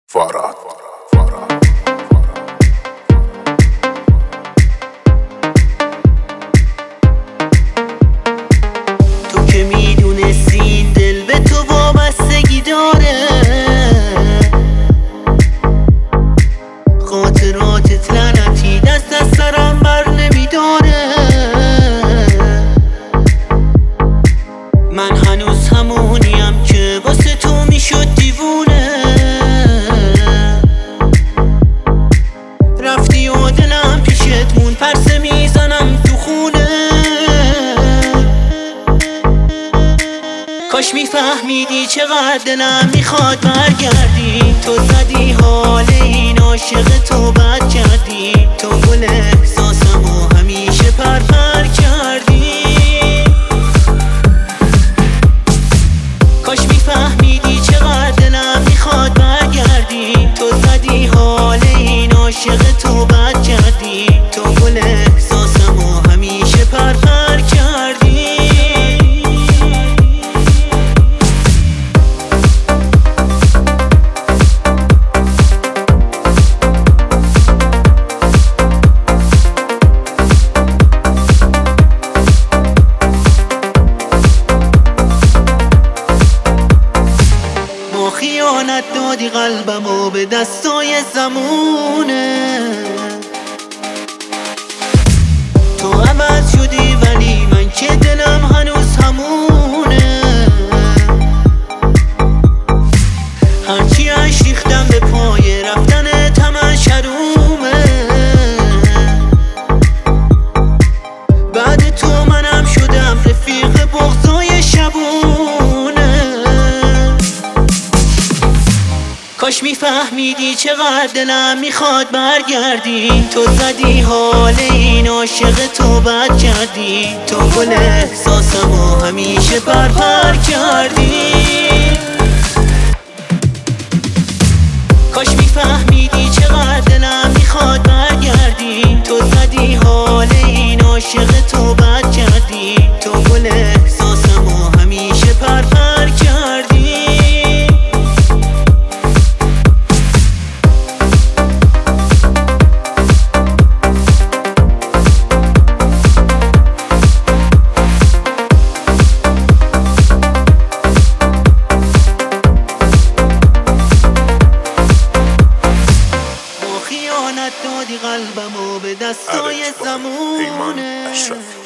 فراد تو که میدونستی این دل به تو وابستگی داره، خاطراتت لعنتی دست از سرم بر نمیداره. من هنوز همونیم که واسه تو میشد دیوونه. رفتی و دلم پیشت مون، پرسه میزنم تو خونه. کاش میفهمیدی چقدر دلم میخواد برگردی. تو زدی حال این عاشق تو بد کردی. تو گل احساسمو همیشه پرپر کردی. کاش میفهمیدی چقدر دلم میخواد برگردی. تو زدی حال این عاشق تو بد کردی. تو گل احساسمو همیشه پرپر کردی. خیانت دادی قلبمو به دستای زمونه. تو عوض شدی ولی من که دلم هنوز همونه. هرچی اش ریختم به پای رفتن تمن شرومه. بعد تو منم شدم رفیق بغضای شبونه. کاش میفهمیدی چقدر دلم میخواد برگردی. تو زدی حال این عاشق تو بد کردی. تو گل احساسمو همیشه پرپر کردی. کاش میفهمیدی چقدر دلم میخواد برگردی. تو زدی حال این عاشق تو بد کردی. تو گل احساسمو همیشه پرپر کردی. خیانت دادی قلبمو به دستای زمونه.